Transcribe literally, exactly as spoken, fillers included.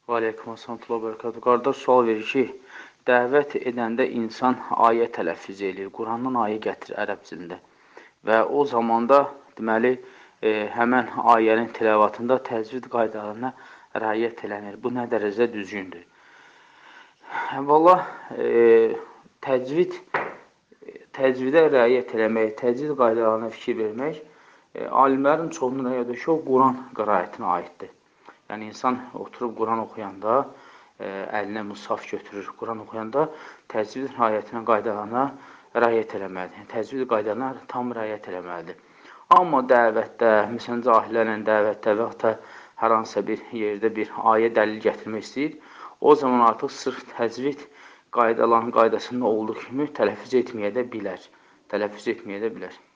Və aleykum əssalam və bərəkatuhu. Qardaş sual verir ki, dəvət edəndə insan ayə tələffüz eləyir. Qurandan ayə gətirir ərəb dilində. Və o zamanda, deməli, e, həmən ayənin tilavatında təcvid qaydalarına rəayət elənir. Bu nə dərəcədə düzgündür? Valla, e, təcvid, təcvidə rəayət eləmək, təcvid qaydalarına fikir vermək, e, alimlərin çoxunun rəayət ki, o Quran qiraətinə aiddir. Yəni, insan oturub Quran oxuyanda, ə, əlinə musaf götürür, Quran oxuyanda təcvid rəayətinə, qaydalarına rəayət eləməlidir. Yəni, təcvid qaydalarına tam rəayət eləməlidir. Amma dəvətdə, məsələn, cahillərlə dəvətdə və yaxud da hər hansısa bir yerdə bir ayə dəlil gətirmək istəyir, o zaman artıq sırf təcvid qaydalarının qaydasında olduğu kimi tələffüz etməyə də bilər. Tələffüz etməyə də bilər.